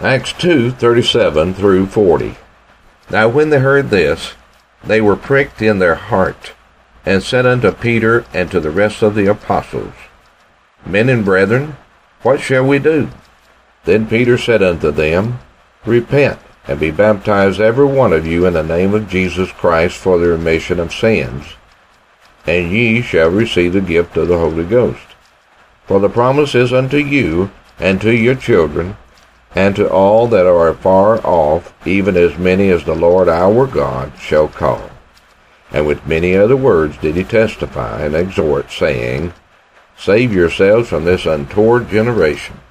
Acts 2:37 through 40. Now when they heard this, they were pricked in their heart, and said unto Peter and to the rest of the apostles, Men and brethren, what shall we do? Then Peter said unto them, Repent, and be baptized every one of you in the name of Jesus Christ for the remission of sins, and ye shall receive the gift of the Holy Ghost. For the promise is unto you, and to your children, and to all that are far off, even as many as the Lord our God shall call. And with many other words did he testify and exhort, saying, Save yourselves from this untoward generation.